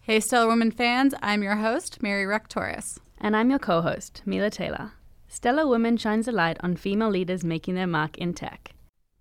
Hey, Stellar Women fans, I'm your host, Mary Rectoris. And I'm your co-host, Mila Taylor. Stellar Women shines a light on female leaders making their mark in tech.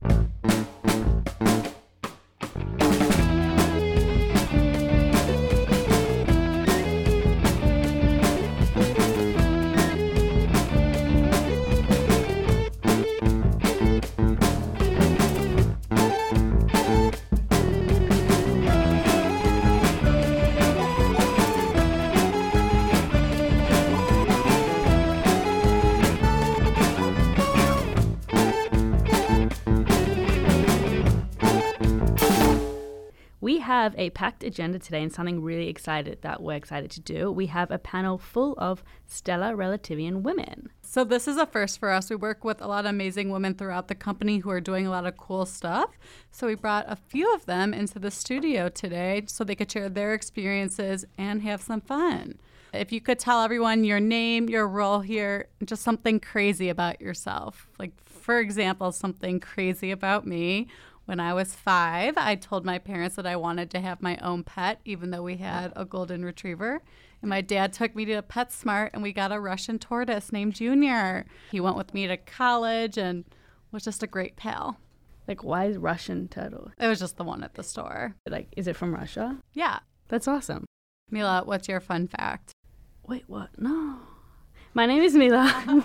We have a packed agenda today and something really excited that we're excited to do. We have a panel full of stellar relativian women. So this is a first for us. We work with a lot of amazing women throughout the company who are doing a lot of cool stuff. So we brought a few of them into the studio today so they could share their experiences and have some fun. If you could tell everyone your name, your role here, just something crazy about yourself. Like, for example, something crazy about me. When I was 5, I told my parents that I wanted to have my own pet, even though we had a golden retriever. And my dad took me to PetSmart, and we got a Russian tortoise named Junior. He went with me to college and was just a great pal. Like, why is Russian turtle? It was just the one at the store. Like, is it from Russia? Yeah. That's awesome. Mila, what's your fun fact? Wait, what? No. My name is Mila.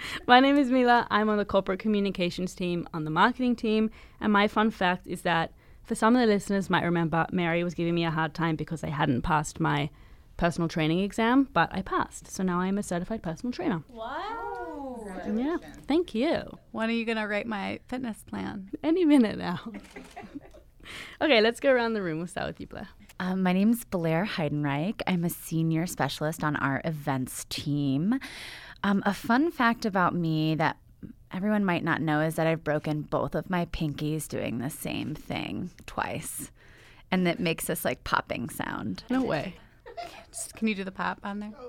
I'm on the corporate communications team, on the marketing team, and my fun fact is that for some of the listeners might remember, Mary was giving me a hard time because I hadn't passed my personal training exam, but I passed. So now I'm a certified personal trainer. Wow. Yeah, thank you. When are you going to write my fitness plan? Any minute now. Okay, let's go around the room. We'll start with you, Blair. My name's Blair Heidenreich. I'm a senior specialist on our events team. A fun fact about me that everyone might not know is that I've broken both of my pinkies doing the same thing twice. And it makes this like popping sound. No way. Can you do the pop on there?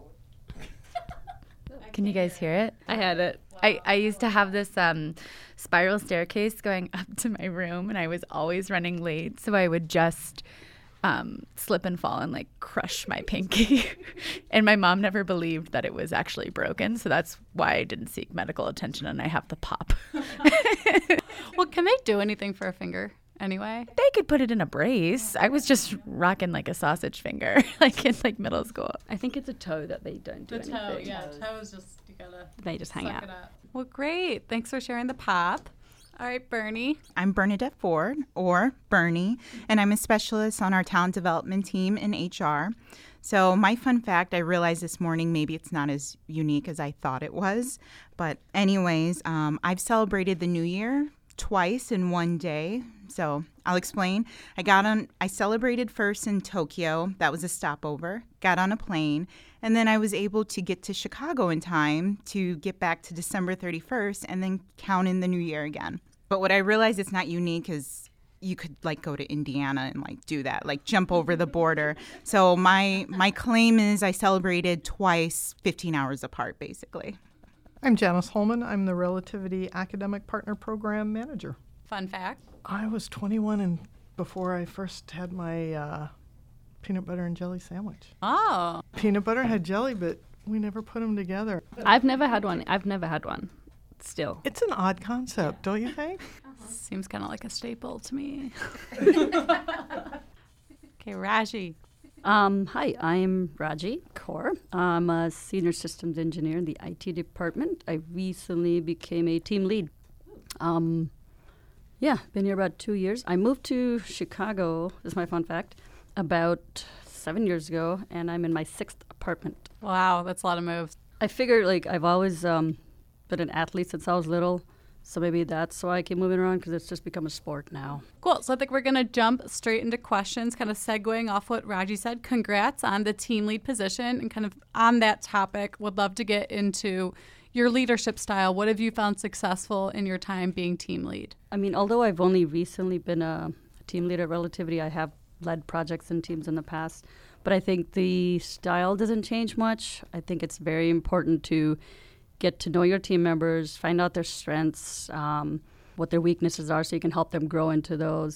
Can you guys hear it? I had it. I used to have this spiral staircase going up to my room, and I was always running late, so I would just slip and fall and like crush my pinky. And my mom never believed that it was actually broken, so that's why I didn't seek medical attention and I have the pop. Well, can they do anything for a finger anyway? They could put it in a brace. I was just rocking like a sausage finger, like in like middle school. I think it's a toe that they don't do anything. toe is just, you gotta They just hang out. Well, great. Thanks for sharing the pop. All right, Bernie. I'm Bernadette Ford, or Bernie, and I'm a specialist on our talent development team in HR. So my fun fact, I realized this morning, maybe it's not as unique as I thought it was. But anyways, I've celebrated the New Year twice in one day. So I'll explain. I celebrated first in Tokyo. That was a stopover. Got on a plane. And then I was able to get to Chicago in time to get back to December 31st and then count in the new year again. But what I realized it's not unique is you could like go to Indiana and like do that, like jump over the border. So my claim is I celebrated twice, 15 hours apart, basically. I'm Janice Holman. I'm the Relativity Academic Partner Program Manager. Fun fact. I was 21 and before I first had my peanut butter and jelly sandwich. Oh. Peanut butter had jelly, but we never put them together. I've never had one. Still. It's an odd concept, don't you think? Seems kind of like a staple to me. Okay, Raji. Hi, I'm Raji Kaur. I'm a senior systems engineer in the IT department. I recently became a team lead. Been here about 2 years. I moved to Chicago, this is my fun fact, about 7 years ago, and I'm in my 6th apartment. Wow, that's a lot of moves. I figure, like, I've always been an athlete since I was little, so maybe that's why I keep moving around, because it's just become a sport now. Cool. So I think we're going to jump straight into questions, kind of segueing off what Raji said. Congrats on the team lead position, and kind of on that topic, would love to get into your leadership style. What have you found successful in your time being team lead? I mean, although I've only recently been a team leader at Relativity, I have led projects and teams in the past. But I think the style doesn't change much. I think it's very important to get to know your team members, find out their strengths, what their weaknesses are so you can help them grow into those.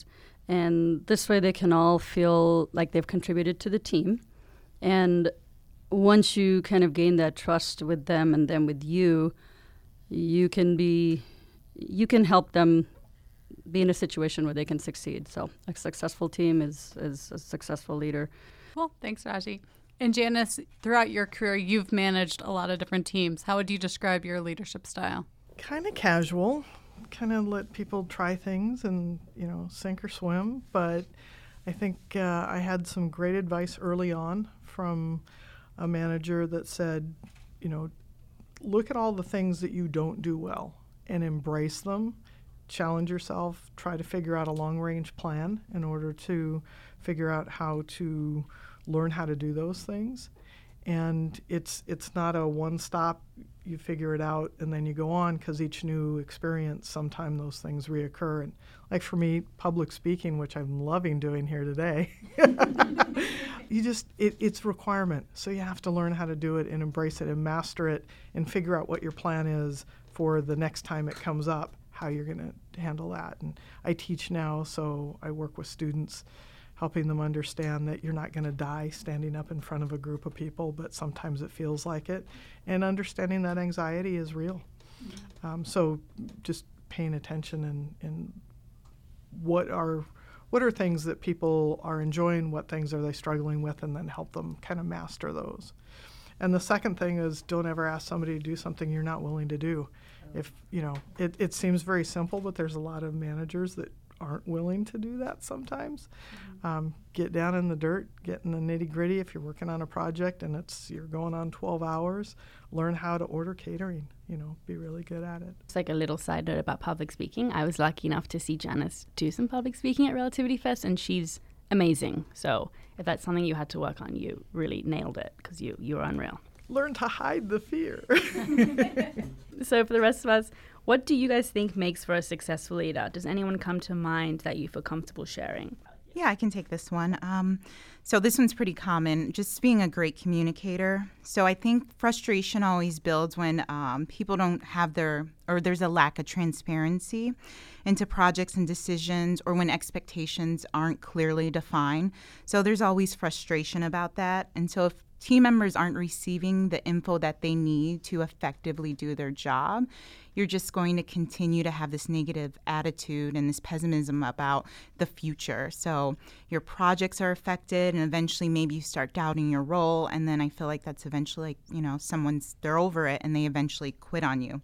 And this way they can all feel like they've contributed to the team. And once you kind of gain that trust with them and them with you, you can help them be in a situation where they can succeed. So a successful team is a successful leader. Well, thanks, Raji. And Janice, throughout your career, you've managed a lot of different teams. How would you describe your leadership style? Kind of casual, kind of let people try things and, sink or swim. But I think I had some great advice early on from a manager that said, look at all the things that you don't do well and embrace them. Challenge yourself, try to figure out a long-range plan in order to figure out how to learn how to do those things. And it's not a one-stop, you figure it out and then you go on, because each new experience, sometimes those things reoccur. And like for me, public speaking, which I'm loving doing here today, it's a requirement. So you have to learn how to do it and embrace it and master it and figure out what your plan is for the next time it comes up, how you're going to handle that. And I teach now, so I work with students, helping them understand that you're not going to die standing up in front of a group of people, but sometimes it feels like it, and understanding that anxiety is real. So just paying attention and what are things that people are enjoying, what things are they struggling with, and then help them kind of master those. And the second thing is, don't ever ask somebody to do something you're not willing to do. If it seems very simple, but there's a lot of managers that aren't willing to do that sometimes. Get down in the dirt, get in the nitty-gritty. If you're working on a project and you're going on 12 hours, learn how to order catering, be really good at it. It's like a little side note about public speaking. I was lucky enough to see Janice do some public speaking at Relativity Fest, and she's amazing. So if that's something you had to work on, you really nailed it, because you were unreal. Learn to hide the fear. So for the rest of us, what do you guys think makes for a successful leader? Does anyone come to mind that you feel comfortable sharing? Yeah, I can take this one. So this one's pretty common, just being a great communicator. So I think frustration always builds when people don't have there's a lack of transparency into projects and decisions, or when expectations aren't clearly defined. So there's always frustration about that. And so if team members aren't receiving the info that they need to effectively do their job, you're just going to continue to have this negative attitude and this pessimism about the future. So your projects are affected, and eventually maybe you start doubting your role, and then I feel like that's eventually, they're over it and they eventually quit on you.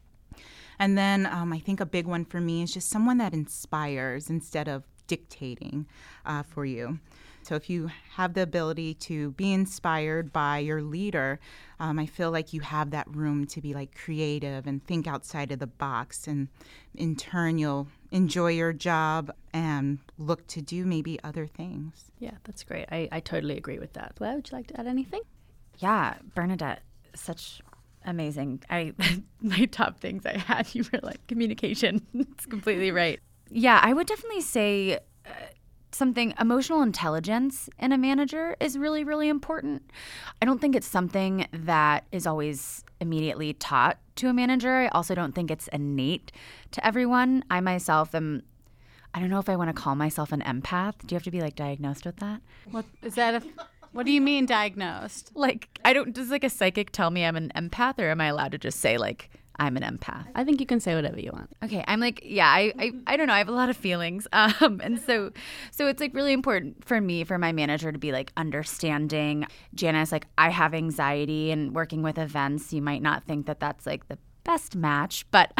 And then I think a big one for me is just someone that inspires instead of dictating for you. So if you have the ability to be inspired by your leader, I feel like you have that room to be like creative and think outside of the box. And in turn, you'll enjoy your job and look to do maybe other things. Yeah, that's great. I totally agree with that. Claire, would you like to add anything? Yeah, Bernadette, such amazing. My top things I had, you were like, communication. It's completely right. Yeah, I would definitely say something, emotional intelligence in a manager is really, really important. I don't think it's something that is always immediately taught to a manager. I also don't think it's innate to everyone. I myself am, I don't know if I want to call myself an empath. Do you have to be like diagnosed with that? What is that? What do you mean diagnosed? Like, does like a psychic tell me I'm an empath, or am I allowed to just say like, I'm an empath? I think you can say whatever you want. Okay, I'm like, yeah, I don't know. I have a lot of feelings. And so it's like really important for me, for my manager to be like understanding. Janice, like I have anxiety, and working with events, you might not think that that's like the best match, but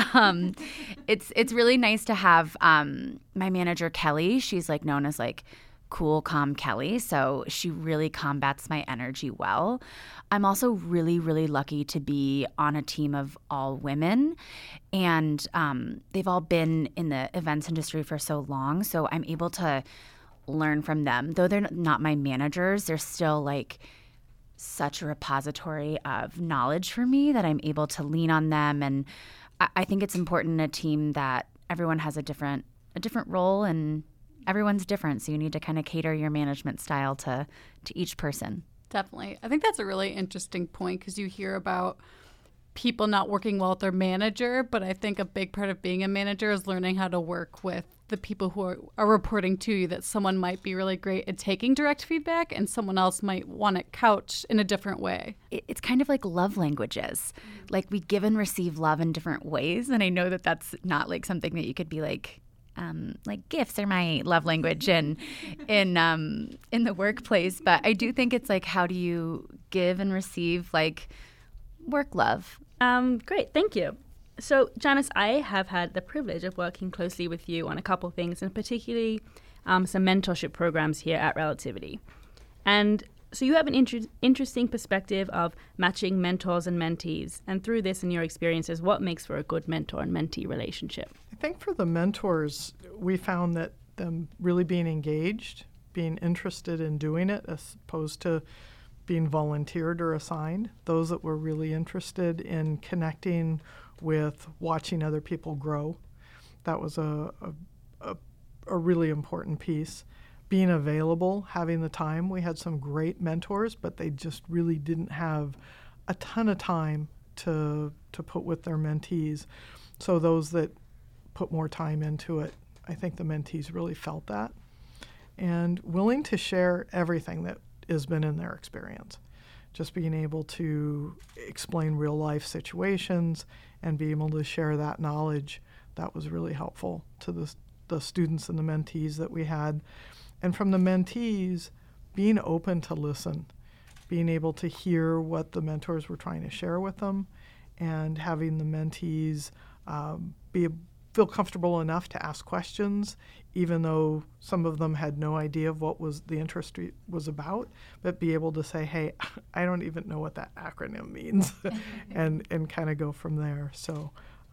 it's really nice to have my manager, Kelly. She's like known as like cool, calm Kelly. So she really combats my energy well. I'm also really, really lucky to be on a team of all women, and they've all been in the events industry for so long. So I'm able to learn from them. Though they're not my managers, they're still like such a repository of knowledge for me that I'm able to lean on them. And I think it's important in a team that everyone has a different role, and everyone's different, so you need to kind of cater your management style to each person. Definitely. I think that's a really interesting point, because you hear about people not working well with their manager, but I think a big part of being a manager is learning how to work with the people who are reporting to you, that someone might be really great at taking direct feedback and someone else might want it couched in a different way. It's kind of like love languages. Like we give and receive love in different ways. And I know that that's not like something that you could be like gifts are my love language in the workplace. But I do think it's like, how do you give and receive like work love? Great, thank you. So, Janice, I have had the privilege of working closely with you on a couple of things, and particularly some mentorship programs here at Relativity. And so you have an interesting perspective of matching mentors and mentees. And through this and your experiences, what makes for a good mentor and mentee relationship? I think for the mentors, we found that them really being engaged, being interested in doing it as opposed to being volunteered or assigned, those that were really interested in connecting with watching other people grow. That was a really important piece. Being available, having the time. We had some great mentors, but they just really didn't have a ton of time to put with their mentees. So those that put more time into it, I think the mentees really felt that. And willing to share everything that has been in their experience. Just being able to explain real life situations and be able to share that knowledge, that was really helpful to the students and the mentees that we had. And from the mentees, being open to listen, being able to hear what the mentors were trying to share with them, and having the mentees feel comfortable enough to ask questions, even though some of them had no idea of what was the industry was about, but be able to say, hey, I don't even know what that acronym means, and kind of go from there. So,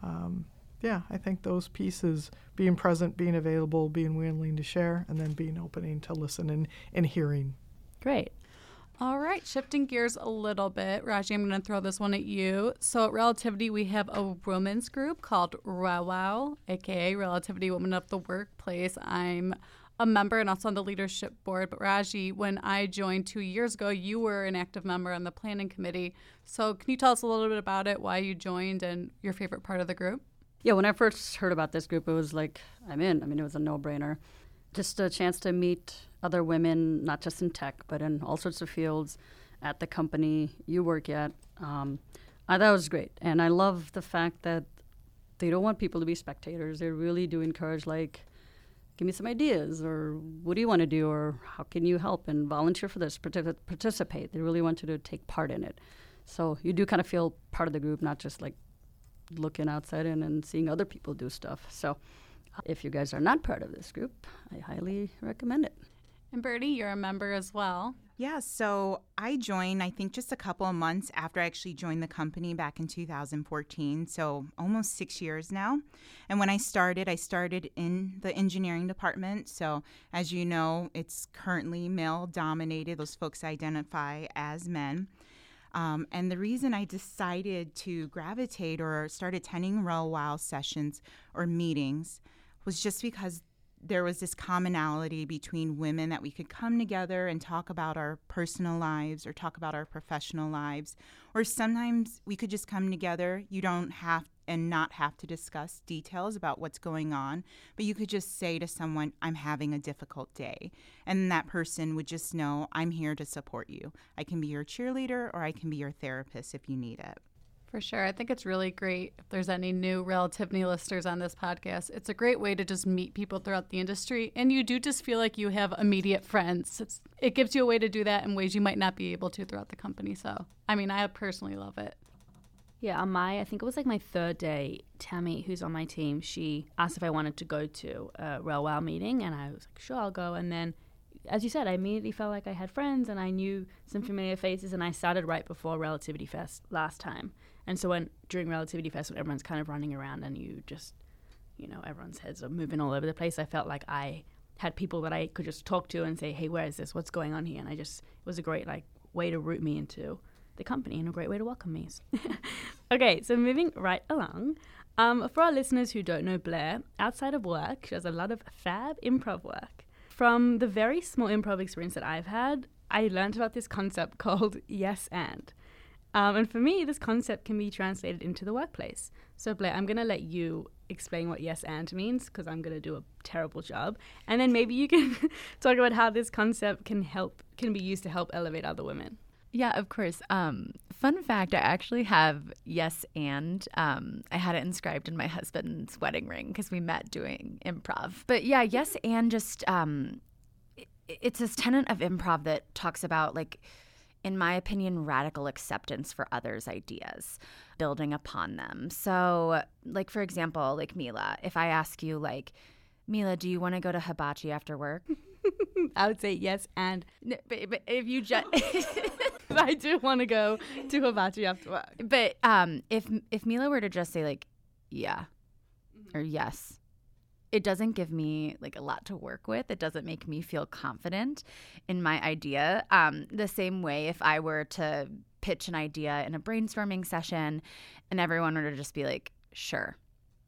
I think those pieces, being present, being available, being willing to share, and then being opening to listen and hearing. Great. All right, shifting gears a little bit. Raji, I'm going to throw this one at you. So at Relativity, we have a women's group called RAWOW, a.k.a. Relativity Women of the Workplace. I'm a member and also on the leadership board. But Raji, when I joined 2 years ago, you were an active member on the planning committee. So can you tell us a little bit about it, why you joined, and your favorite part of the group? Yeah, when I first heard about this group, it was like, I'm in. I mean, it was a no-brainer. Just a chance to meet other women, not just in tech, but in all sorts of fields at the company you work at. I thought it was great. And I love the fact that they don't want people to be spectators. They really do encourage, like, give me some ideas, or what do you want to do, or how can you help, and volunteer for this, participate. They really want you to take part in it. So you do kind of feel part of the group, not just like looking outside in and seeing other people do stuff. So if you guys are not part of this group, I highly recommend it. And Bertie, you're a member as well. Yeah, so I joined, I think, just a couple of months after I actually joined the company back in 2014, so almost 6 years now. And when I started in the engineering department. So as you know, it's currently male-dominated. Those folks identify as men. And the reason I decided to gravitate or start attending RAWOW sessions or meetings was just because there was this commonality between women that we could come together and talk about our personal lives or talk about our professional lives. Or sometimes we could just come together. You don't have and not have to discuss details about what's going on, but you could just say to someone, I'm having a difficult day. And that person would just know, I'm here to support you. I can be your cheerleader or I can be your therapist if you need it. For sure. I think it's really great if there's any new Relativity listeners on this podcast. It's a great way to just meet people throughout the industry, and you do just feel like you have immediate friends. It gives you a way to do that in ways you might not be able to throughout the company. So, I mean, I personally love it. Yeah, I think it was like my third day, Tammy, who's on my team, she asked if I wanted to go to a RAWOW meeting, and I was like, sure, I'll go. And then, as you said, I immediately felt like I had friends, and I knew some familiar faces, and I started right before Relativity Fest last time. And so during Relativity Fest, when everyone's kind of running around and you just, everyone's heads are moving all over the place, I felt like I had people that I could just talk to and say, hey, where is this? What's going on here? And it was a great way to root me into the company and a great way to welcome me. Okay, so moving right along. For our listeners who don't know Blair, outside of work, she does a lot of fab improv work. From the very small improv experience that I've had, I learned about this concept called yes and. And for me, this concept can be translated into the workplace. So Blair, I'm going to let you explain what yes and means because I'm going to do a terrible job. And then maybe you can talk about how this concept can be used to help elevate other women. Yeah, of course. Fun fact, I actually have yes and. I had it inscribed in my husband's wedding ring because we met doing improv. But yeah, yes and just, it's this tenet of improv that talks about, like, in my opinion, radical acceptance for others' ideas, building upon them. So, like, for example, like Mila, if I ask you, like, Mila, do you want to go to hibachi after work? I would say yes and. No, but if you just... I do want to go to hibachi after work. But if Mila were to just say, like, yeah or yes, it doesn't give me, like, a lot to work with. It doesn't make me feel confident in my idea. The same way if I were to pitch an idea in a brainstorming session and everyone were to just be like, sure.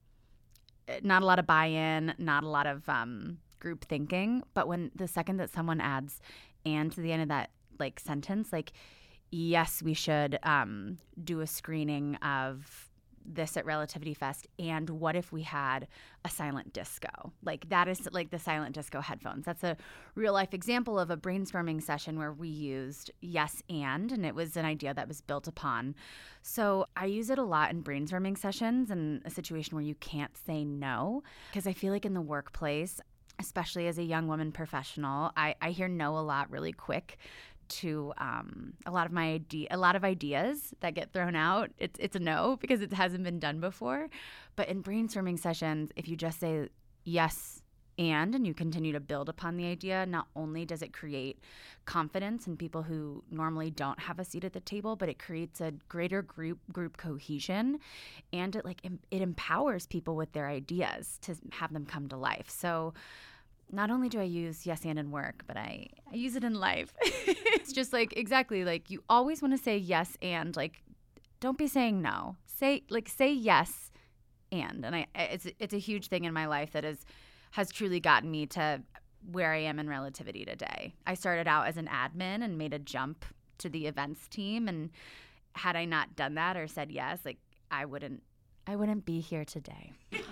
Not a lot of buy-in, not a lot of group thinking. But when the second that someone adds and to the end of that, like, sentence, like, yes, we should do a screening of this at Relativity Fest, and what if we had a silent disco? Like, that is like the silent disco headphones. That's a real life example of a brainstorming session where we used yes and it was an idea that was built upon. So I use it a lot in brainstorming sessions in a situation where you can't say no, because I feel like in the workplace, especially as a young woman professional, I hear no a lot really quick to a lot of ideas that get thrown out. It's a no because it hasn't been done before. But in brainstorming sessions, if you just say yes and you continue to build upon the idea, not only does it create confidence in people who normally don't have a seat at the table, but it creates a greater group cohesion, and it empowers people with their ideas to have them come to life. So not only do I use yes and in work, but I use it in life. It's just like, exactly, like, you always want to say yes and, like, don't be saying no. Say yes and it's a huge thing in my life that has truly gotten me to where I am in Relativity today. I started out as an admin and made a jump to the events team, and had I not done that or said yes, like, I wouldn't be here today.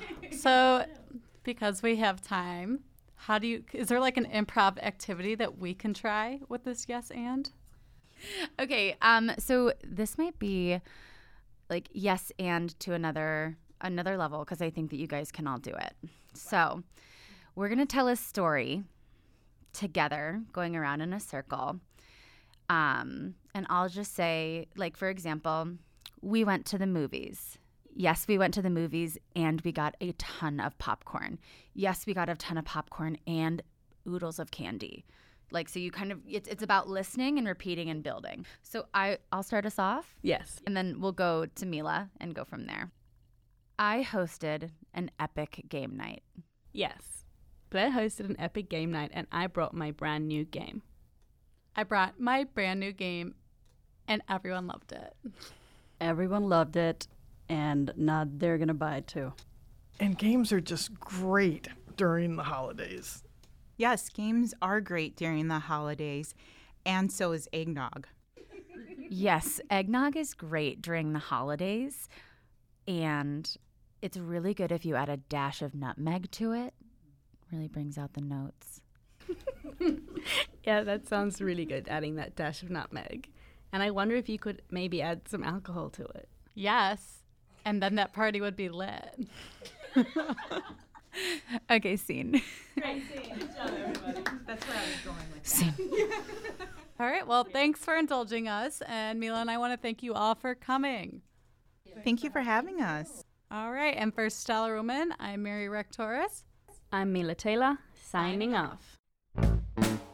So, because we have time, is there like an improv activity that we can try with this yes and? Okay, so this might be like yes and to another level, because I think that you guys can all do it. So we're going to tell a story together, going around in a circle. And I'll just say, like, for example, we went to the movies. Yes, we went to the movies and we got a ton of popcorn. Yes, we got a ton of popcorn and oodles of candy. Like, so you kind of, it's about listening and repeating and building. So I'll start us off. Yes. And then we'll go to Mila and go from there. I hosted an epic game night. Yes. Blair hosted an epic game night and I brought my brand new game. I brought my brand new game and everyone loved it. Everyone loved it. And now they're going to buy it too. And games are just great during the holidays. Yes, games are great during the holidays, and so is eggnog. Yes, eggnog is great during the holidays, and it's really good if you add a dash of nutmeg to it. Really brings out the notes. Yeah, that sounds really good, adding that dash of nutmeg. And I wonder if you could maybe add some alcohol to it. Yes. And then that party would be lit. Okay, scene. Great scene. Good job, everybody. That's where I was going with that. Scene. All right. Well, thanks for indulging us. And Mila and I want to thank you all for coming. Thank you for having us. All right. And for Stellar Woman, I'm Mary Rectoris. I'm Mila Taylor, signing off.